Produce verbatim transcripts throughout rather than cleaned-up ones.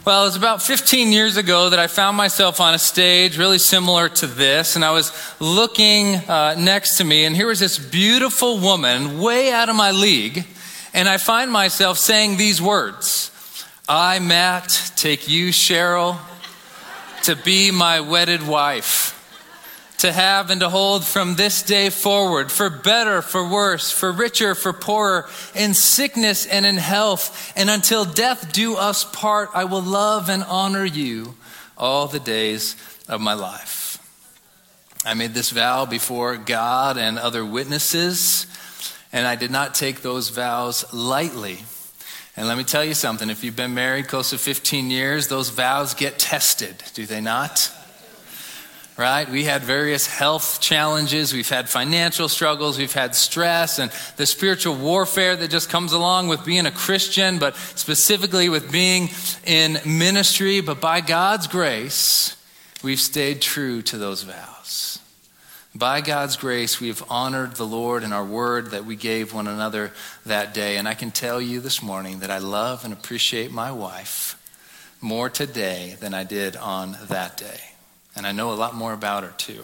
Well, it was about fifteen years ago that I found myself on a stage really similar to this, and I was looking uh, next to me, and here was this beautiful woman way out of my league, and I find myself saying these words: I, Matt, take you, Cheryl, to be my wedded wife, to have and to hold from this day forward, for better, for worse, for richer, for poorer, in sickness and in health, and until death do us part, I will love and honor you all the days of my life. I made this vow before God and other witnesses, and I did not take those vows lightly. And let me tell you something, if you've been married close to fifteen years, those vows get tested, do they not? Right? We had various health challenges. We've had financial struggles. We've had stress and the spiritual warfare that just comes along with being a Christian, but specifically with being in ministry. But by God's grace, we've stayed true to those vows. By God's grace, we've honored the Lord in our word that we gave one another that day. And I can tell you this morning that I love and appreciate my wife more today than I did on that day. And I know a lot more about her too.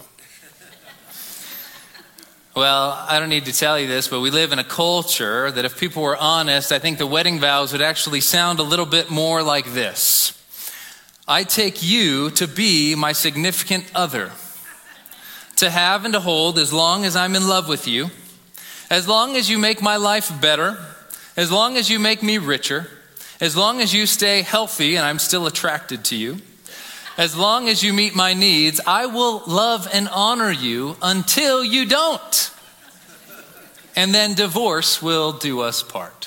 Well, I don't need to tell you this, but we live in a culture that if people were honest, I think the wedding vows would actually sound a little bit more like this. I take you to be my significant other, to have and to hold as long as I'm in love with you, as long as you make my life better, as long as you make me richer, as long as you stay healthy and I'm still attracted to you, as long as you meet my needs, I will love and honor you until you don't. And then divorce will do us part.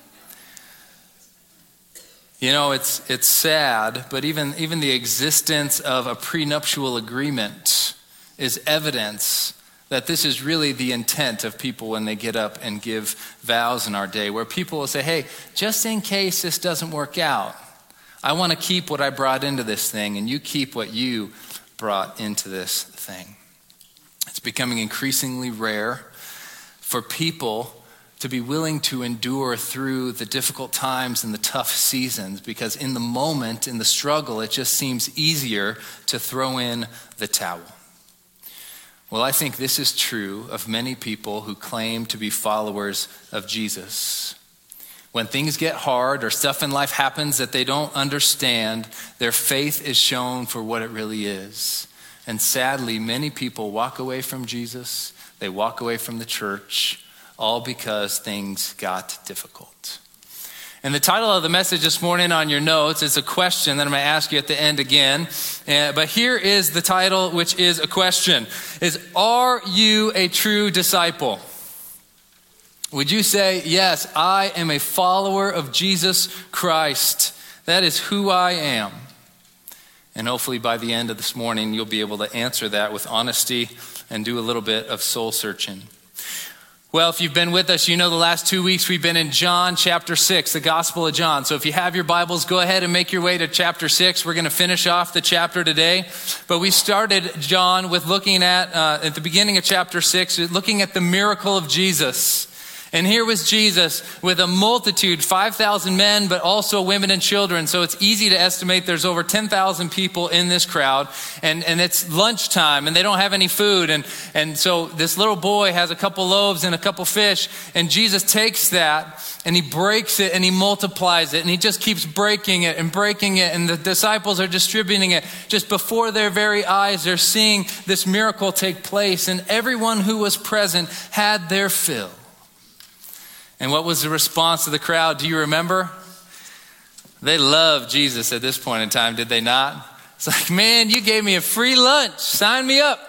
You know, it's it's sad, but even, even the existence of a prenuptial agreement is evidence that this is really the intent of people when they get up and give vows in our day, where people will say, hey, just in case this doesn't work out, I want to keep what I brought into this thing, and you keep what you brought into this thing. It's becoming increasingly rare for people to be willing to endure through the difficult times and the tough seasons, because in the moment, in the struggle, it just seems easier to throw in the towel. Well, I think this is true of many people who claim to be followers of Jesus. When things get hard or stuff in life happens that they don't understand, their faith is shown for what it really is. And sadly, many people walk away from Jesus, they walk away from the church, all because things got difficult. And the title of the message this morning on your notes is a question that I'm going to ask you at the end again. Uh, but here is the title, which is a question, is, are you a true disciple? Would you say, yes, I am a follower of Jesus Christ. That is who I am. And hopefully by the end of this morning, you'll be able to answer that with honesty and do a little bit of soul searching. Well, if you've been with us, you know the last two weeks we've been in John chapter six, the Gospel of John. So if you have your Bibles, go ahead and make your way to chapter six. We're going to finish off the chapter today. But we started John with looking at, uh, at the beginning of chapter six, looking at the miracle of Jesus. And here was Jesus with a multitude, five thousand men, but also women and children. So it's easy to estimate there's over ten thousand people in this crowd. And, and it's lunchtime and they don't have any food. And, and so this little boy has a couple loaves and a couple fish. And Jesus takes that and he breaks it and he multiplies it. And he just keeps breaking it and breaking it. And the disciples are distributing it just before their very eyes. They're seeing this miracle take place. And everyone who was present had their fill. And what was the response of the crowd? Do you remember? They loved Jesus at this point in time, did they not? It's like, man, you gave me a free lunch. Sign me up.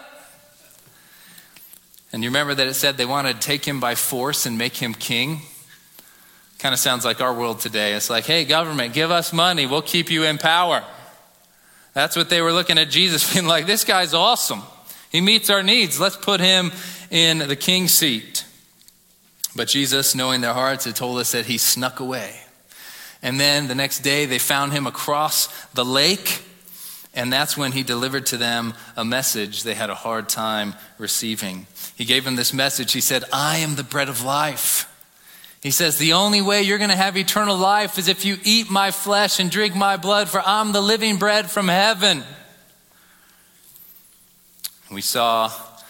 And you remember that it said they wanted to take him by force and make him king? Kind of sounds like our world today. It's like, hey, government, give us money. We'll keep you in power. That's what they were looking at Jesus, being like, this guy's awesome. He meets our needs. Let's put him in the king's seat. But Jesus, knowing their hearts, had told us that he snuck away. And then the next day they found him across the lake. And that's when he delivered to them a message they had a hard time receiving. He gave them this message. He said, I am the bread of life. He says, the only way you're going to have eternal life is if you eat my flesh and drink my blood, for I'm the living bread from heaven. We saw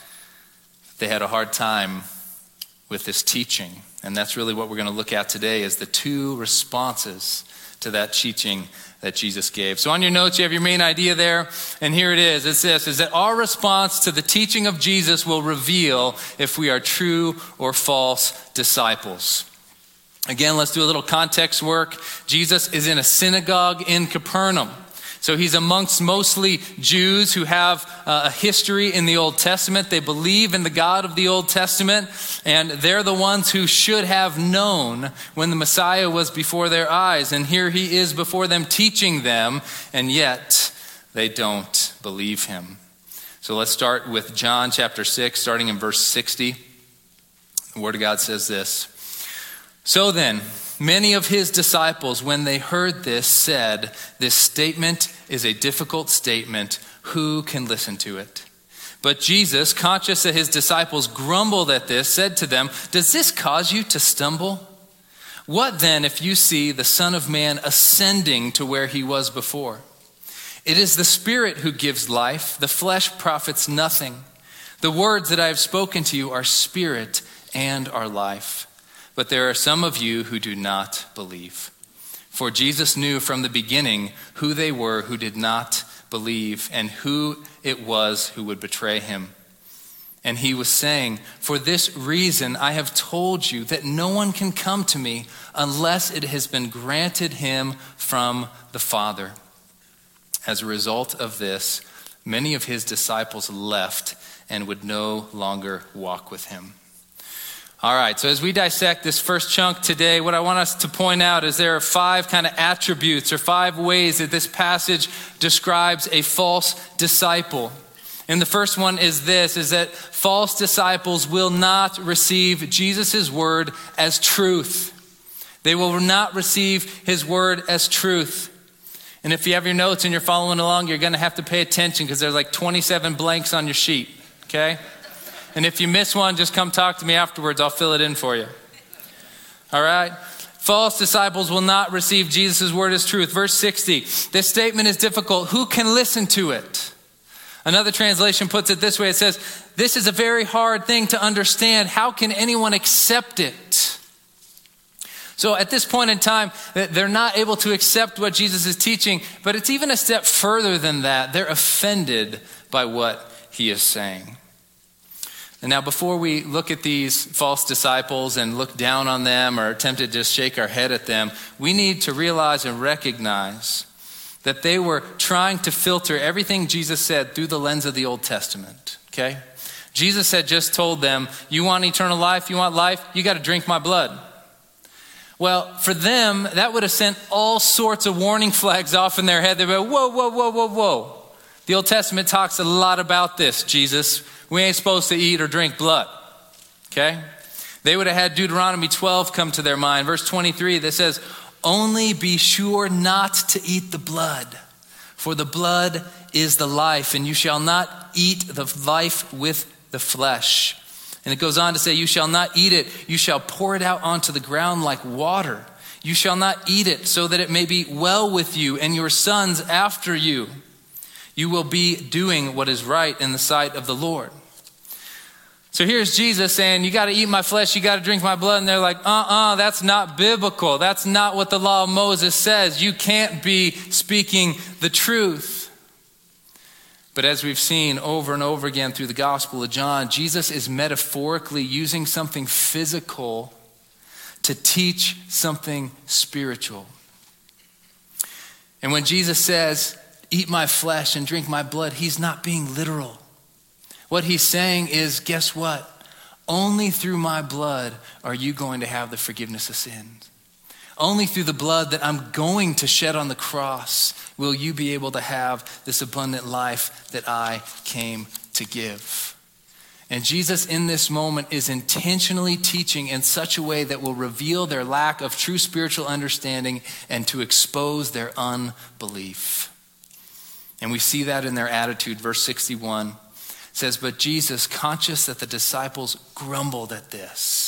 they had a hard time with this teaching. And that's really what we're going to look at today, is the two responses to that teaching that Jesus gave. So on your notes, you have your main idea there. And here it is. It's this, is that our response to the teaching of Jesus will reveal if we are true or false disciples. Again, let's do a little context work. Jesus is in a synagogue in Capernaum. So he's amongst mostly Jews who have a history in the Old Testament. They believe in the God of the Old Testament, and they're the ones who should have known when the Messiah was before their eyes. And here he is before them teaching them, and yet they don't believe him. So let's start with John chapter six, starting in verse sixty. The Word of God says this. So then, many of his disciples, when they heard this, said, this statement is a difficult statement. Who can listen to it? But Jesus, conscious that his disciples grumbled at this, said to them, does this cause you to stumble? What then if you see the Son of Man ascending to where he was before? It is the Spirit who gives life. The flesh profits nothing. The words that I have spoken to you are spirit and are life. But there are some of you who do not believe. For Jesus knew from the beginning who they were who did not believe and who it was who would betray him. And he was saying, for this reason I have told you that no one can come to me unless it has been granted him from the Father. As a result of this, many of his disciples left and would no longer walk with him. All right, so as we dissect this first chunk today, what I want us to point out is there are five kind of attributes or five ways that this passage describes a false disciple. And the first one is this, is that false disciples will not receive Jesus' word as truth. They will not receive his word as truth. And if you have your notes and you're following along, you're going to have to pay attention because there's like twenty-seven blanks on your sheet, okay? And if you miss one, just come talk to me afterwards. I'll fill it in for you. All right? False disciples will not receive Jesus' word as truth. Verse sixty, this statement is difficult. Who can listen to it? Another translation puts it this way. It says, this is a very hard thing to understand. How can anyone accept it? So at this point in time, they're not able to accept what Jesus is teaching, but it's even a step further than that. They're offended by what he is saying. And now before we look at these false disciples and look down on them or attempt to just shake our head at them, we need to realize and recognize that they were trying to filter everything Jesus said through the lens of the Old Testament, okay? Jesus had just told them, you want eternal life, you want life, you got to drink my blood. Well, for them, that would have sent all sorts of warning flags off in their head. They'd be like, whoa, whoa, whoa, whoa, whoa. The Old Testament talks a lot about this, Jesus. We ain't supposed to eat or drink blood, okay? They would have had Deuteronomy twelve come to their mind. Verse twenty-three that says, only be sure not to eat the blood, for the blood is the life, and you shall not eat the life with the flesh. And it goes on to say, you shall not eat it. You shall pour it out onto the ground like water. You shall not eat it so that it may be well with you and your sons after you. You will be doing what is right in the sight of the Lord. So here's Jesus saying, you got to eat my flesh, you got to drink my blood. And they're like, uh-uh, that's not biblical. That's not what the law of Moses says. You can't be speaking the truth. But as we've seen over and over again through the Gospel of John, Jesus is metaphorically using something physical to teach something spiritual. And when Jesus says, eat my flesh and drink my blood, he's not being literal. What he's saying is, guess what? Only through my blood are you going to have the forgiveness of sins. Only through the blood that I'm going to shed on the cross will you be able to have this abundant life that I came to give. And Jesus in this moment is intentionally teaching in such a way that will reveal their lack of true spiritual understanding and to expose their unbelief. And we see that in their attitude. Verse sixty-one says, but Jesus, conscious that the disciples grumbled at this.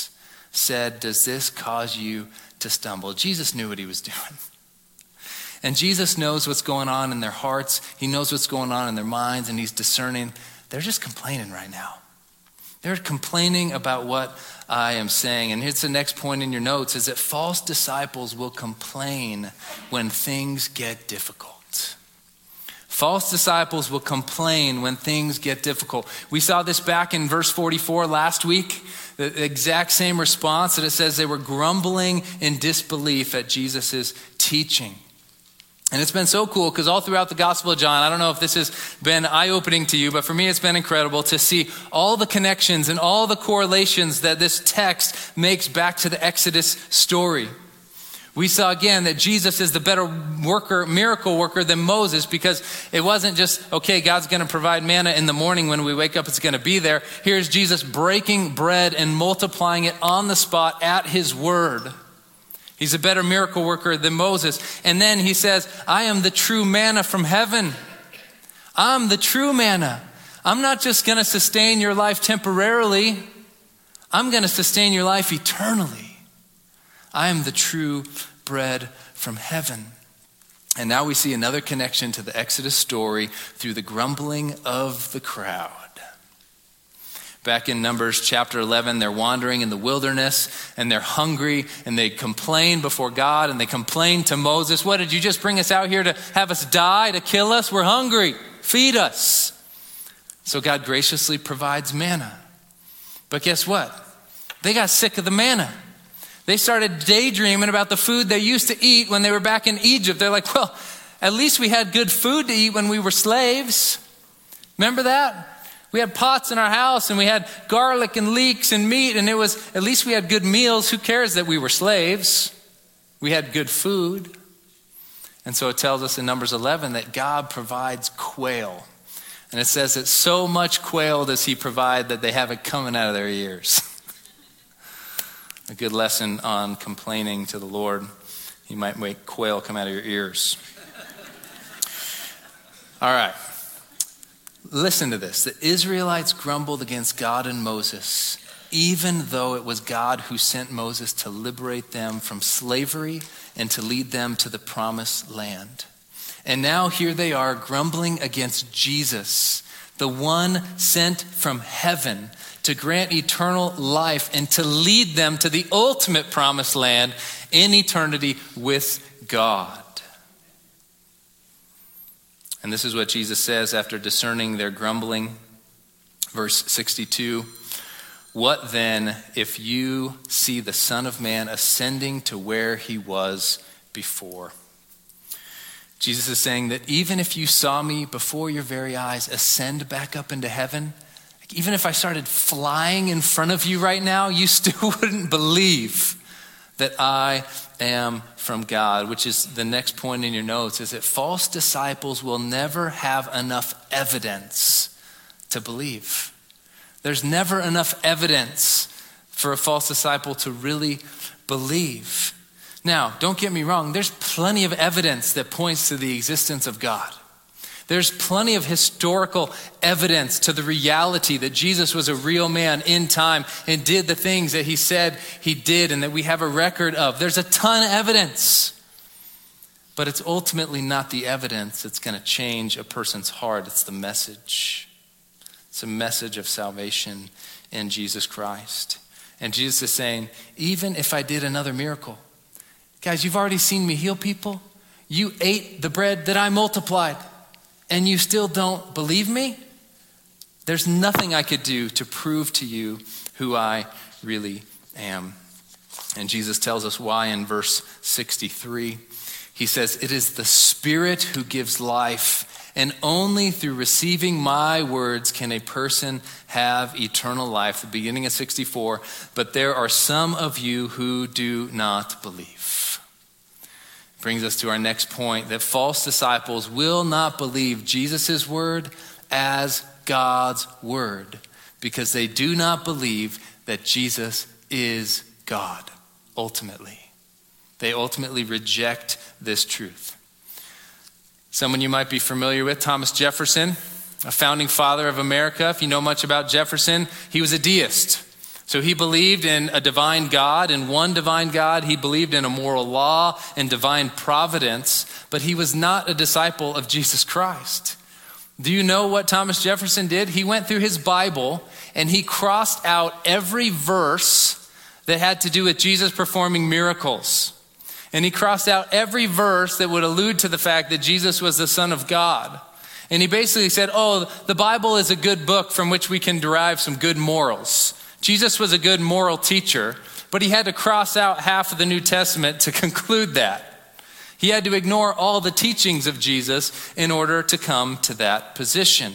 said, "Does this cause you to stumble?" Jesus knew what he was doing. And Jesus knows what's going on in their hearts. He knows what's going on in their minds, and he's discerning. They're just complaining right now. They're complaining about what I am saying. And here's the next point in your notes, is that false disciples will complain when things get difficult. False disciples will complain when things get difficult. We saw this back in verse forty-four last week, the exact same response, that it says they were grumbling in disbelief at Jesus' teaching. And it's been so cool because all throughout the Gospel of John, I don't know if this has been eye-opening to you, but for me it's been incredible to see all the connections and all the correlations that this text makes back to the Exodus story. We saw again that Jesus is the better worker, miracle worker than Moses, because it wasn't just, okay, God's going to provide manna in the morning when we wake up, it's going to be there. Here's Jesus breaking bread and multiplying it on the spot at his word. He's a better miracle worker than Moses. And then he says, I am the true manna from heaven. I'm the true manna. I'm not just going to sustain your life temporarily. I'm going to sustain your life eternally. I am the true bread from heaven. And now we see another connection to the Exodus story through the grumbling of the crowd. Back in Numbers chapter eleven, they're wandering in the wilderness and they're hungry and they complain before God and they complain to Moses. What, did you just bring us out here to have us die, to kill us? We're hungry. Feed us. So God graciously provides manna. But guess what? They got sick of the manna. They started daydreaming about the food they used to eat when they were back in Egypt. They're like, well, at least we had good food to eat when we were slaves. Remember that? We had pots in our house and we had garlic and leeks and meat, and it was, at least we had good meals. Who cares that we were slaves? We had good food. And so it tells us in Numbers eleven that God provides quail. And it says that so much quail does he provide that they have it coming out of their ears. A good lesson on complaining to the Lord. He might make quail come out of your ears. All right. Listen to this. The Israelites grumbled against God and Moses, even though it was God who sent Moses to liberate them from slavery and to lead them to the promised land. And now here they are grumbling against Jesus, the one sent from heaven to grant eternal life and to lead them to the ultimate promised land in eternity with God. And this is what Jesus says after discerning their grumbling. Verse sixty-two, what then if you see the Son of Man ascending to where he was before? Jesus is saying that even if you saw me before your very eyes ascend back up into heaven, even if I started flying in front of you right now, you still wouldn't believe that I am from God, which is the next point in your notes, is that false disciples will never have enough evidence to believe. There's never enough evidence for a false disciple to really believe. Now, don't get me wrong, there's plenty of evidence that points to the existence of God. There's plenty of historical evidence to the reality that Jesus was a real man in time and did the things that he said he did and that we have a record of. There's a ton of evidence. But it's ultimately not the evidence that's going to change a person's heart. It's the message. It's a message of salvation in Jesus Christ. And Jesus is saying, even if I did another miracle, guys, you've already seen me heal people. You ate the bread that I multiplied. And you still don't believe me? There's nothing I could do to prove to you who I really am. And Jesus tells us why in verse sixty-three. He says, it is the Spirit who gives life, and only through receiving my words can a person have eternal life. The beginning of sixty-four, but there are some of you who do not believe. Brings us to our next point, that false disciples will not believe Jesus' word as God's word because they do not believe that Jesus is God, ultimately. They ultimately reject this truth. Someone you might be familiar with, Thomas Jefferson, a founding father of America. If you know much about Jefferson, he was a deist. So he believed in a divine God, in one divine God. He believed in a moral law and divine providence, but he was not a disciple of Jesus Christ. Do you know what Thomas Jefferson did? He went through his Bible and he crossed out every verse that had to do with Jesus performing miracles. And he crossed out every verse that would allude to the fact that Jesus was the Son of God. And he basically said, oh, the Bible is a good book from which we can derive some good morals. Jesus was a good moral teacher, but he had to cross out half of the New Testament to conclude that. He had to ignore all the teachings of Jesus in order to come to that position.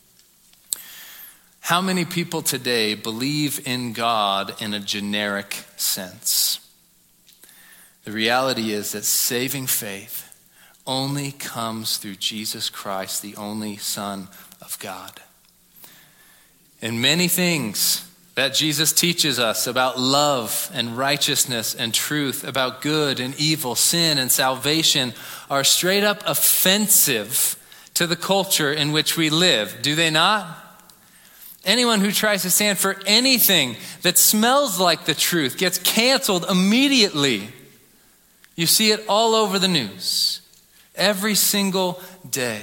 How many people today believe in God in a generic sense? The reality is that saving faith only comes through Jesus Christ, the only Son of God. And many things that Jesus teaches us about love and righteousness and truth, about good and evil, sin and salvation, are straight up offensive to the culture in which we live. Do they not? Anyone who tries to stand for anything that smells like the truth gets canceled immediately. You see it all over the news, every single day.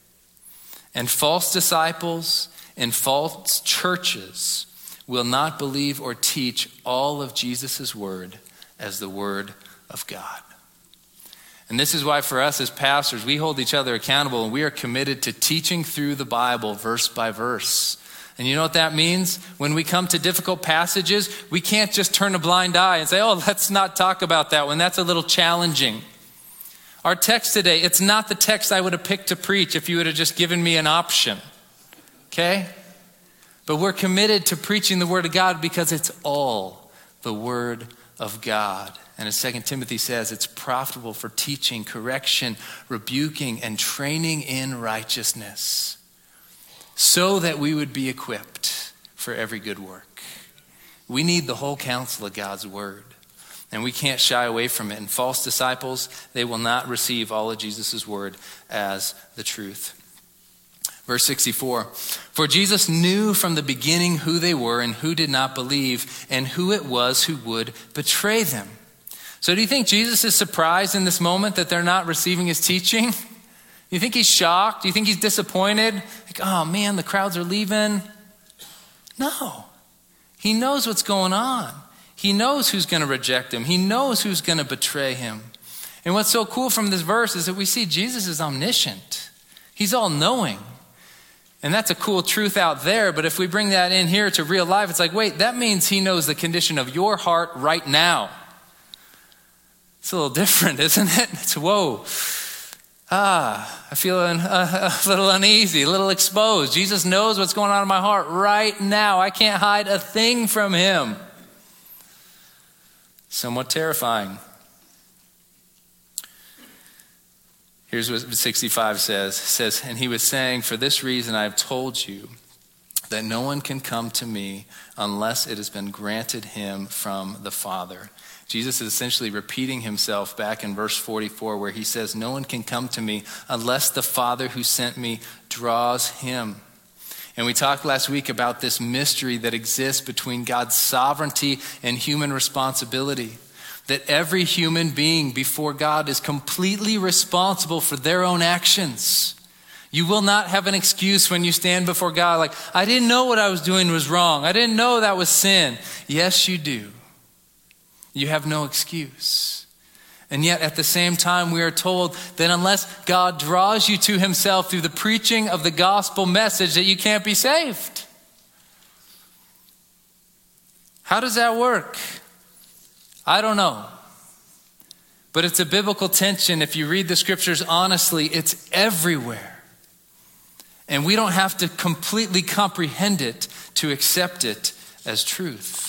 And false disciples and false churches will not believe or teach all of Jesus' word as the word of God. And this is why for us as pastors, we hold each other accountable and we are committed to teaching through the Bible verse by verse. And you know what that means? When we come to difficult passages, we can't just turn a blind eye and say, oh, let's not talk about that one. That's a little challenging. Our text today, it's not the text I would have picked to preach if you would have just given me an option. Okay? But we're committed to preaching the word of God because it's all the word of God. And as Second Timothy says, it's profitable for teaching, correction, rebuking, and training in righteousness, so that we would be equipped for every good work. We need the whole counsel of God's word, and we can't shy away from it. And false disciples, they will not receive all of Jesus' word as the truth. Verse sixty-four, for Jesus knew from the beginning who they were and who did not believe, and who it was who would betray them. So do you think Jesus is surprised in this moment that they're not receiving his teaching? You think he's shocked? Do you think he's disappointed? Like, oh man, the crowds are leaving. No. He knows what's going on. He knows who's going to reject him. He knows who's going to betray him. And what's so cool from this verse is that we see Jesus is omniscient. He's all-knowing. And that's a cool truth out there, but if we bring that in here to real life, it's like, wait, that means he knows the condition of your heart right now. It's a little different, isn't it? It's, whoa. Ah, I feel a, a little uneasy, a little exposed. Jesus knows what's going on in my heart right now. I can't hide a thing from him. Somewhat terrifying. Here's what sixty-five says. It says, and he was saying, for this reason I have told you that no one can come to me unless it has been granted him from the Father. Jesus is essentially repeating himself back in verse forty-four where he says, no one can come to me unless the Father who sent me draws him. And we talked last week about this mystery that exists between God's sovereignty and human responsibility. That every human being before God is completely responsible for their own actions. You will not have an excuse when you stand before God like, I didn't know what I was doing was wrong. I didn't know that was sin. Yes, you do. You have no excuse. And yet at the same time, we are told that unless God draws you to himself through the preaching of the gospel message, that you can't be saved. How does that work? I don't know. But it's a biblical tension. If you read the scriptures honestly, it's everywhere. And we don't have to completely comprehend it to accept it as truth.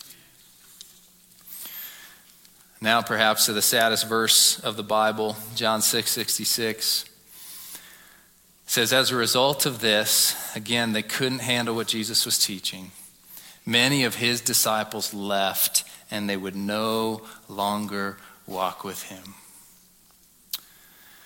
Now perhaps to the saddest verse of the Bible, John six sixty-six. It says, as a result of this, again, they couldn't handle what Jesus was teaching. Many of his disciples left, and they would no longer walk with him.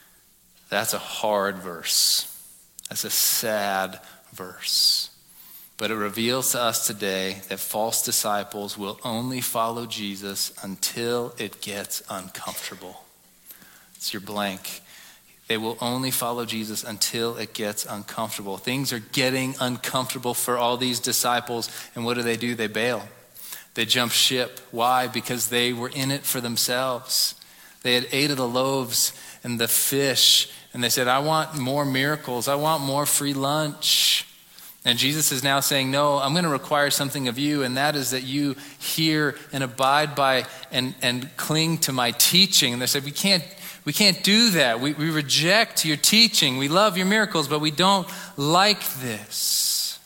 That's a hard verse. That's a sad verse. But it reveals to us today that false disciples will only follow Jesus until it gets uncomfortable. It's your blank. They will only follow Jesus until it gets uncomfortable. Things are getting uncomfortable for all these disciples. And what do they do? They bail. They jump ship. Why? Because they were in it for themselves. They had ate of the loaves and the fish. And they said, I want more miracles. I want more free lunch. And Jesus is now saying, no, I'm going to require something of you. And that is that you hear and abide by and, and cling to my teaching. And they said, we can't We can't do that. We, we reject your teaching. We love your miracles, but we don't like this.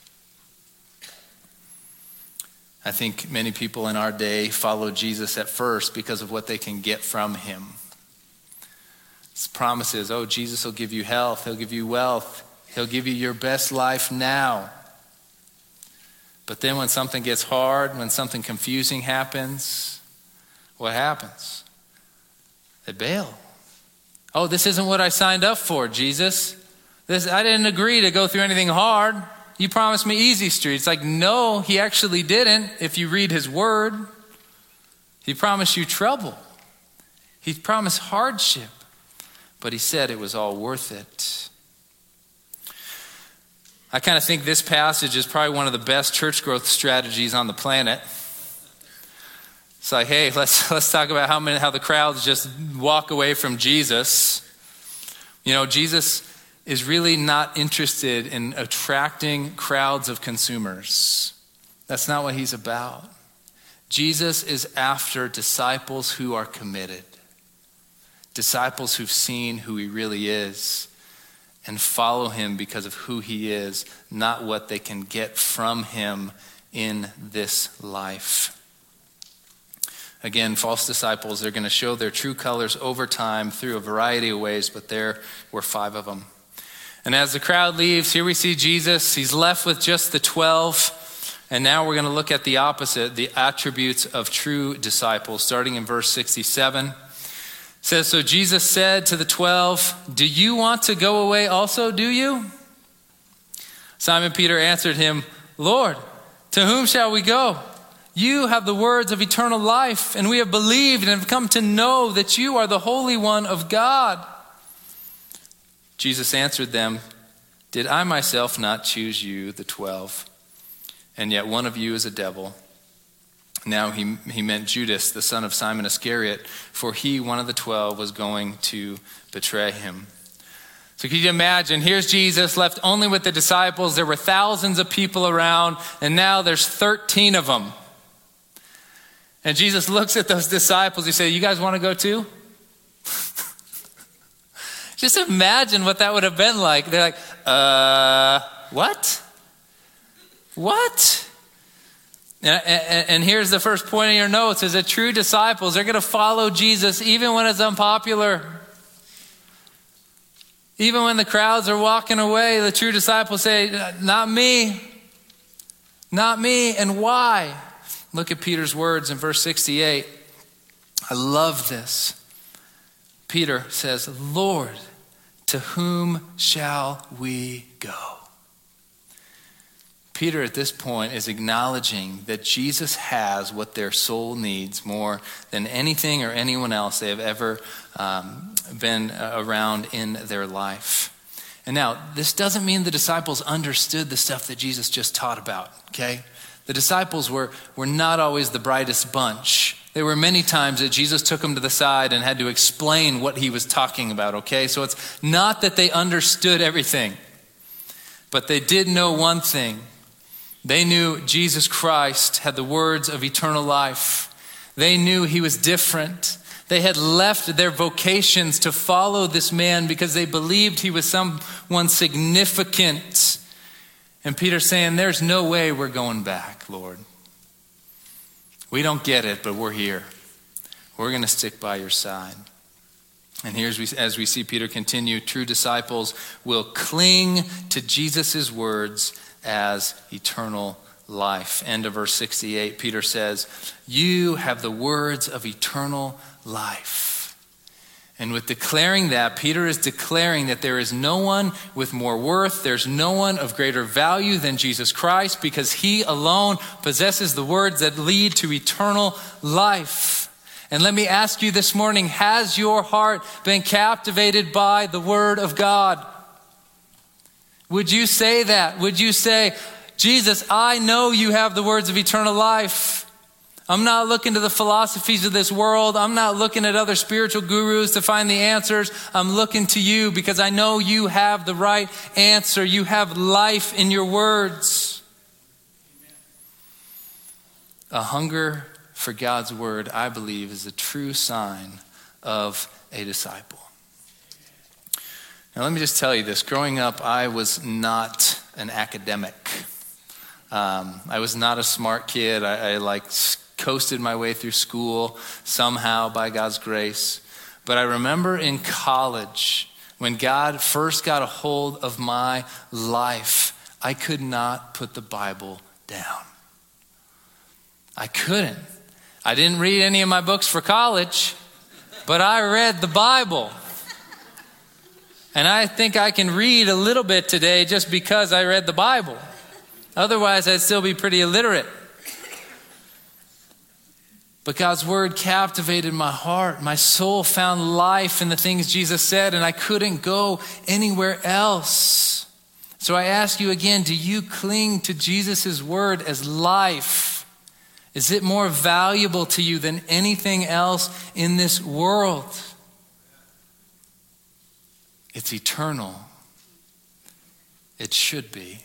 I think many people in our day follow Jesus at first because of what they can get from him. His promises, oh, Jesus will give you health. He'll give you wealth. He'll give you your best life now. But then when something gets hard, when something confusing happens, what happens? They bail. Oh, this isn't what I signed up for, Jesus. This, I didn't agree to go through anything hard. You promised me easy street. It's like, no, he actually didn't. If you read his word, he promised you trouble. He promised hardship, but he said it was all worth it. I kind of think this passage is probably one of the best church growth strategies on the planet. It's like, hey, let's let's talk about how many how the crowds just walk away from Jesus. You know, Jesus is really not interested in attracting crowds of consumers. That's not what he's about. Jesus is after disciples who are committed. Disciples who've seen who he really is and follow him because of who he is, not what they can get from him in this life. Again, false disciples, they're going to show their true colors over time through a variety of ways, but there were five of them. And as the crowd leaves, here we see Jesus. He's left with just the twelve. And now we're going to look at the opposite, the attributes of true disciples, starting in verse sixty-seven. It says, so Jesus said to the twelve, do you want to go away also, do you? Simon Peter answered him, Lord, to whom shall we go? You have the words of eternal life, and we have believed and have come to know that you are the Holy One of God. Jesus answered them, did I myself not choose you, the twelve? And yet one of you is a devil. Now he, he meant Judas, the son of Simon Iscariot, for he, one of the twelve, was going to betray him. So can you imagine, here's Jesus left only with the disciples. There were thousands of people around, and now there's thirteen of them. And Jesus looks at those disciples. He said, you guys want to go too? Just imagine what that would have been like. They're like, uh, what? What? And, and, and here's the first point in your notes is that true disciples, they're going to follow Jesus even when it's unpopular. Even when the crowds are walking away, the true disciples say, not me. Not me. And why? Look at Peter's words in verse sixty-eight. I love this. Peter says, Lord, to whom shall we go? Peter at this point is acknowledging that Jesus has what their soul needs more than anything or anyone else they have ever um, been around in their life. And now, this doesn't mean the disciples understood the stuff that Jesus just taught about, okay? The disciples were, were not always the brightest bunch. There were many times that Jesus took them to the side and had to explain what he was talking about, okay? So it's not that they understood everything, but they did know one thing. They knew Jesus Christ had the words of eternal life. They knew he was different. They had left their vocations to follow this man because they believed he was someone significant. And Peter's saying, there's no way we're going back, Lord. We don't get it, but we're here. We're going to stick by your side. And here's as we see Peter continue, true disciples will cling to Jesus' words as eternal life. End of verse sixty-eight, Peter says, you have the words of eternal life. And with declaring that, Peter is declaring that there is no one with more worth, there's no one of greater value than Jesus Christ, because he alone possesses the words that lead to eternal life. And let me ask you this morning, has your heart been captivated by the word of God? Would you say that? Would you say, Jesus, I know you have the words of eternal life. I'm not looking to the philosophies of this world. I'm not looking at other spiritual gurus to find the answers. I'm looking to you because I know you have the right answer. You have life in your words. A hunger for God's word, I believe, is a true sign of a disciple. Now, let me just tell you this. Growing up, I was not an academic. Um, I was not a smart kid. I, I like coasted my way through school somehow by God's grace. But I remember in college, when God first got a hold of my life, I could not put the Bible down. I couldn't. I didn't read any of my books for college, but I read the Bible. And I think I can read a little bit today just because I read the Bible. Otherwise, I'd still be pretty illiterate. But God's word captivated my heart. My soul found life in the things Jesus said, and I couldn't go anywhere else. So I ask you again, do you cling to Jesus' word as life? Is it more valuable to you than anything else in this world? It's eternal. It should be.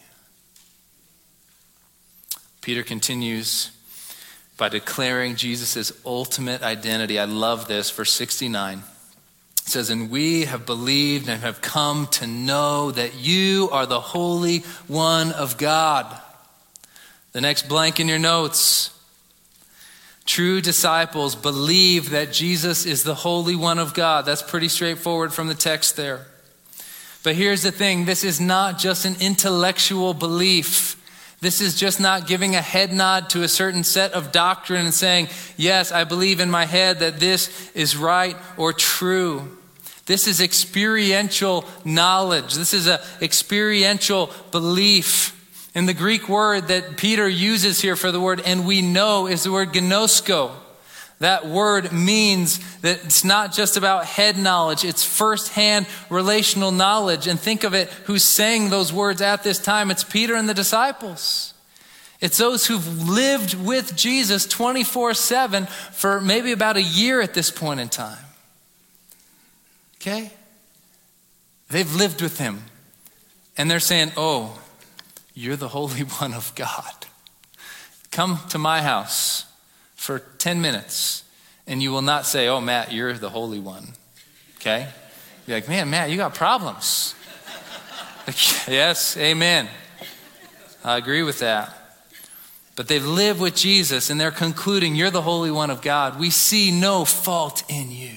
Peter continues by declaring Jesus' ultimate identity. I love this, verse sixty-nine. It says, and we have believed and have come to know that you are the Holy One of God. The next blank in your notes. True disciples believe that Jesus is the Holy One of God. That's pretty straightforward from the text there. But here's the thing. This is not just an intellectual belief. This is just not giving a head nod to a certain set of doctrine and saying, yes, I believe in my head that this is right or true. This is experiential knowledge. This is an experiential belief. And the Greek word that Peter uses here for the word and we know is the word gnosko. That word means that it's not just about head knowledge, it's firsthand relational knowledge. And think of it, who's saying those words at this time? It's Peter and the disciples. It's those who've lived with Jesus twenty-four seven for maybe about a year at this point in time. Okay? They've lived with him. And they're saying, oh, you're the Holy One of God. Come to my house for ten minutes, and you will not say, oh, Matt, you're the Holy One. Okay? You're like, man, Matt, you got problems. Like, yes, amen. I agree with that. But they've lived with Jesus, and they're concluding, you're the Holy One of God. We see no fault in you.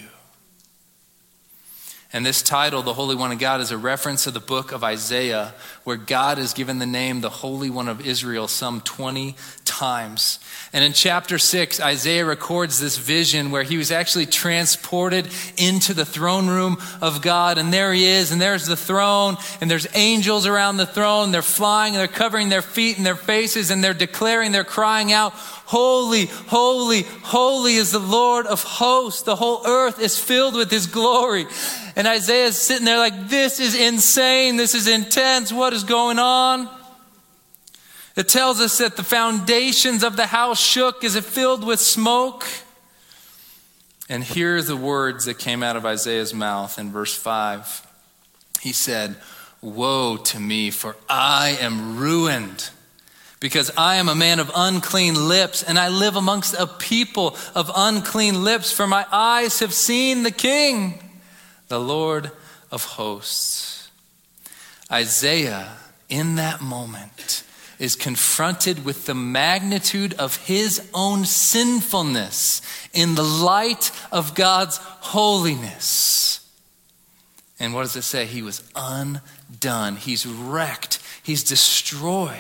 And this title, the Holy One of God, is a reference to the book of Isaiah, where God is given the name the Holy One of Israel some twenty times. And in chapter six, Isaiah records this vision where he was actually transported into the throne room of God. And there he is, and there's the throne, and there's angels around the throne. They're flying, and they're covering their feet and their faces, and they're declaring, they're crying out, holy, holy, holy is the Lord of hosts. The whole earth is filled with his glory. And Isaiah's sitting there like, this is insane. This is intense. What is going on? It tells us that the foundations of the house shook as it filled with smoke. And here are the words that came out of Isaiah's mouth in verse five. He said, woe to me, for I am ruined, because I am a man of unclean lips, and I live amongst a people of unclean lips, for my eyes have seen the King, the Lord of hosts. Isaiah, in that moment, is confronted with the magnitude of his own sinfulness in the light of God's holiness. And what does it say? He was undone. He's wrecked. He's destroyed.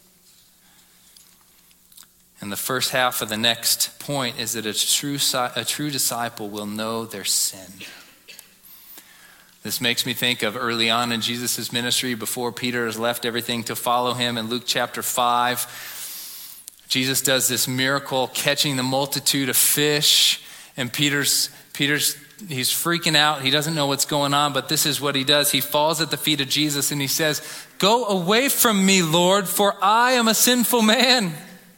And the first half of the next point is that a true, a true disciple will know their sin. This makes me think of early on in Jesus' ministry, before Peter has left everything to follow him. In Luke chapter five, Jesus does this miracle, catching the multitude of fish, and Peter's Peter's he's freaking out. He doesn't know what's going on, but this is what he does. He falls at the feet of Jesus and he says, "Go away from me, Lord, for I am a sinful man."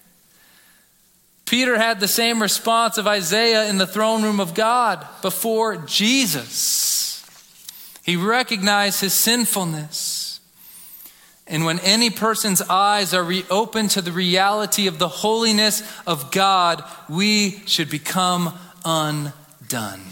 Peter had the same response of Isaiah in the throne room of God before Jesus. He recognized his sinfulness. And when any person's eyes are reopened to the reality of the holiness of God, we should become undone.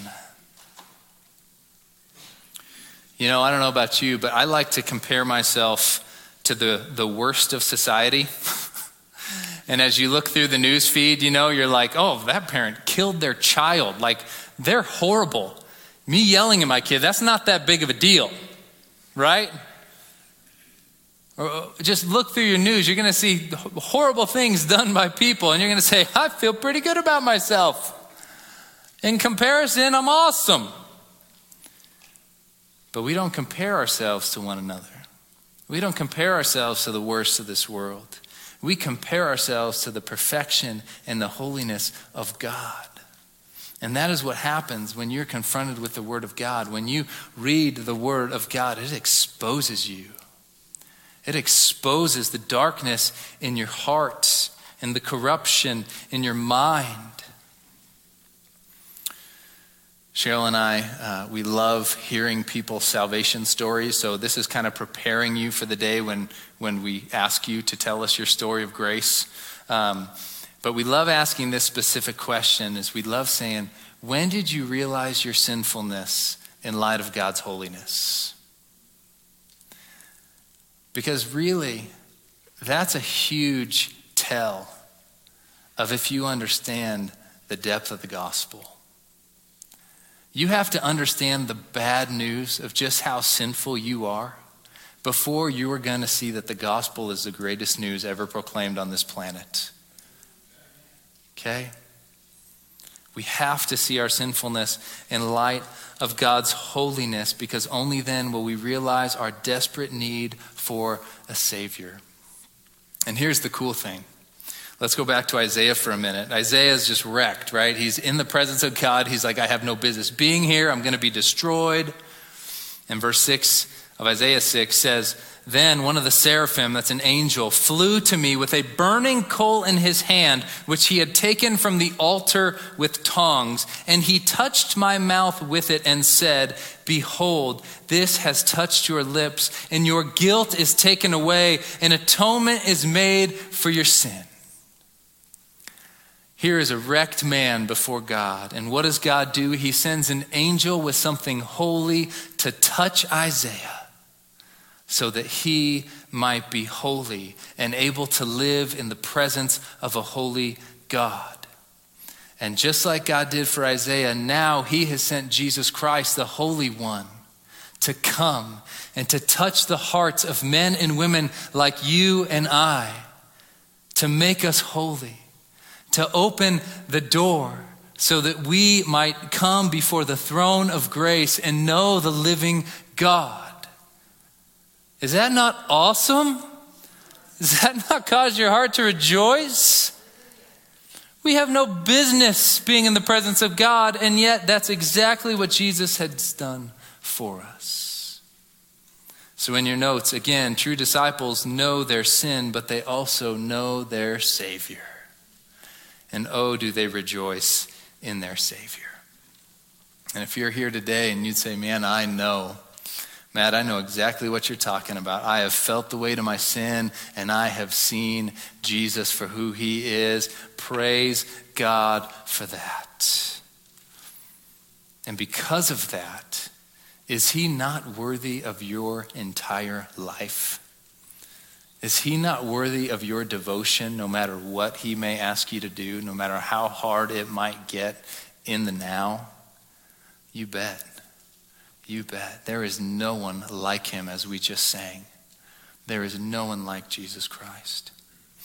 You know, I don't know about you, but I like to compare myself to the, the worst of society. And as you look through the news feed, you know, you're like, oh, that parent killed their child. Like, they're horrible. Me yelling at my kid, that's not that big of a deal, right? Or just look through your news. You're going to see horrible things done by people, and you're going to say, I feel pretty good about myself. In comparison, I'm awesome. But we don't compare ourselves to one another. We don't compare ourselves to the worst of this world. We compare ourselves to the perfection and the holiness of God. And that is what happens when you're confronted with the Word of God. When you read the Word of God, it exposes you. It exposes the darkness in your heart and the corruption in your mind. Cheryl and I, uh, we love hearing people's salvation stories. So this is kind of preparing you for the day when, when we ask you to tell us your story of grace. Um, but we love asking this specific question, is we love saying, when did you realize your sinfulness in light of God's holiness? Because really, that's a huge tell of if you understand the depth of the gospel. You have to understand the bad news of just how sinful you are before you are going to see that the gospel is the greatest news ever proclaimed on this planet. Okay? We have to see our sinfulness in light of God's holiness, because only then will we realize our desperate need for a Savior. And here's the cool thing. Let's go back to Isaiah for a minute. Isaiah is just wrecked, right? He's in the presence of God. He's like, I have no business being here. I'm going to be destroyed. And verse six of Isaiah six says, then one of the seraphim, that's an angel, flew to me with a burning coal in his hand, which he had taken from the altar with tongs. And he touched my mouth with it and said, behold, this has touched your lips, and your guilt is taken away, and atonement is made for your sin. Here is a wrecked man before God. And what does God do? He sends an angel with something holy to touch Isaiah so that he might be holy and able to live in the presence of a holy God. And just like God did for Isaiah, now he has sent Jesus Christ, the Holy One, to come and to touch the hearts of men and women like you and I, to make us holy, to open the door so that we might come before the throne of grace and know the living God. Is that not awesome? Does that not cause your heart to rejoice? We have no business being in the presence of God, and yet that's exactly what Jesus has done for us. So in your notes, again, true disciples know their sin, but they also know their Savior. And oh, do they rejoice in their Savior. And if you're here today and you'd say, man, I know, Matt, I know exactly what you're talking about. I have felt the weight of my sin, and I have seen Jesus for who he is. Praise God for that. And because of that, is he not worthy of your entire life? Is he not worthy of your devotion, no matter what he may ask you to do, no matter how hard it might get in the now? You bet. You bet. There is no one like him, as we just sang. There is no one like Jesus Christ.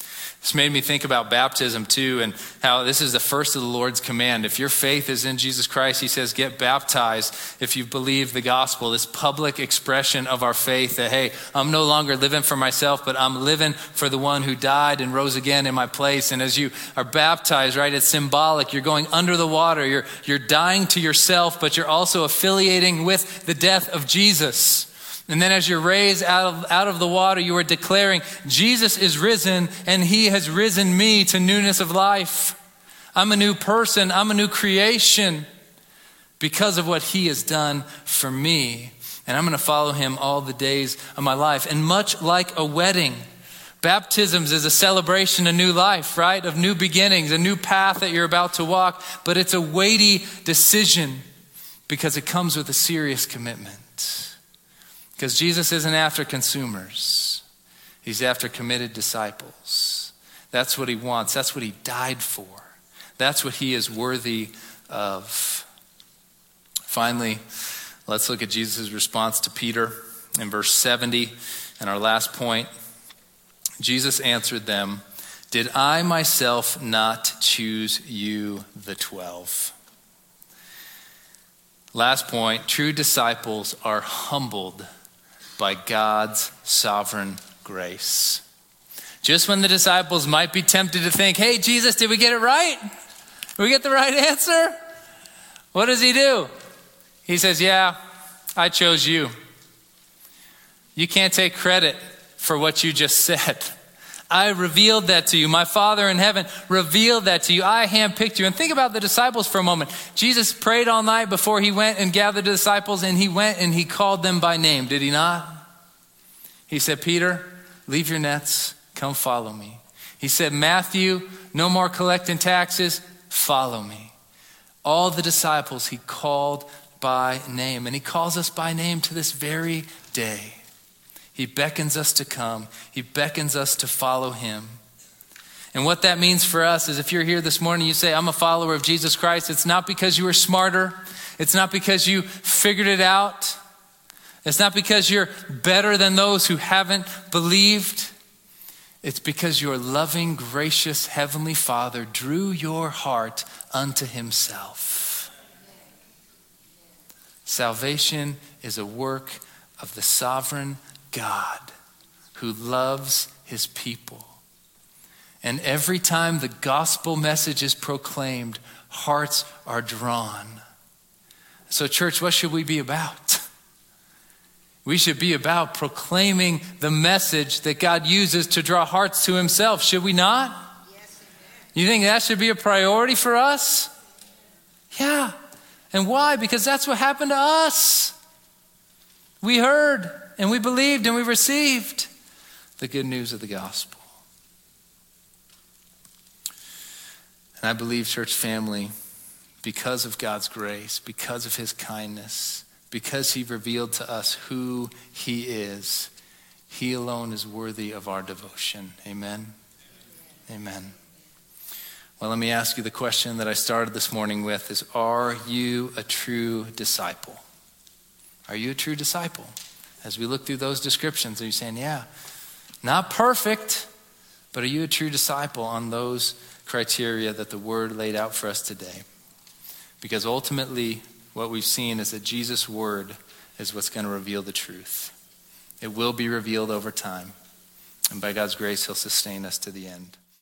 It's made me think about baptism too, and how this is the first of the Lord's command. If your faith is in Jesus Christ, he says, get baptized if you believe the gospel, this public expression of our faith that, hey, I'm no longer living for myself, but I'm living for the one who died and rose again in my place. And as you are baptized, right, it's symbolic. You're going under the water. You're, you're dying to yourself, but you're also affiliating with the death of Jesus. And then as you're raised out of, out of the water, you are declaring, Jesus is risen and he has risen me to newness of life. I'm a new person. I'm a new creation because of what he has done for me. And I'm going to follow him all the days of my life. And much like a wedding, baptisms is a celebration of new life, right? Of new beginnings, a new path that you're about to walk. But it's a weighty decision because it comes with a serious commitment. Because Jesus isn't after consumers. He's after committed disciples. That's what he wants. That's what he died for. That's what he is worthy of. Finally, let's look at Jesus' response to Peter in verse seventy. And our last point, Jesus answered them, did I myself not choose you, the twelve? Last point, true disciples are humbled by God's sovereign grace. Just when the disciples might be tempted to think, hey, Jesus, did we get it right? Did we get the right answer? What does he do? He says, yeah, I chose you. You can't take credit for what you just said. I revealed that to you. My Father in heaven revealed that to you. I handpicked you. And think about the disciples for a moment. Jesus prayed all night before he went and gathered the disciples, and he went and he called them by name. Did he not? He said, Peter, leave your nets. Come follow me. He said, Matthew, no more collecting taxes. Follow me. All the disciples he called by name. And he calls us by name to this very day. He beckons us to come. He beckons us to follow him. And what that means for us is if you're here this morning, you say, I'm a follower of Jesus Christ. It's not because you were smarter. It's not because you figured it out. It's not because you're better than those who haven't believed. It's because your loving, gracious Heavenly Father drew your heart unto himself. Salvation is a work of the sovereign God who loves his people. And every time the gospel message is proclaimed, hearts are drawn. So church, what should we be about? We should be about proclaiming the message that God uses to draw hearts to himself. Should we not? Yes, you think that should be a priority for us? Yeah. And why? Because that's what happened to us. We heard and we believed and we received the good news of the gospel. And I believe, church family, because of God's grace, because of his kindness, because he revealed to us who he is, he alone is worthy of our devotion. Amen? Amen. Well, let me ask you the question that I started this morning with is, are you a true disciple? Are you a true disciple? As we look through those descriptions, are you saying, yeah, not perfect, but are you a true disciple on those criteria that the word laid out for us today? Because ultimately, what we've seen is that Jesus' word is what's going to reveal the truth. It will be revealed over time. And by God's grace, he'll sustain us to the end.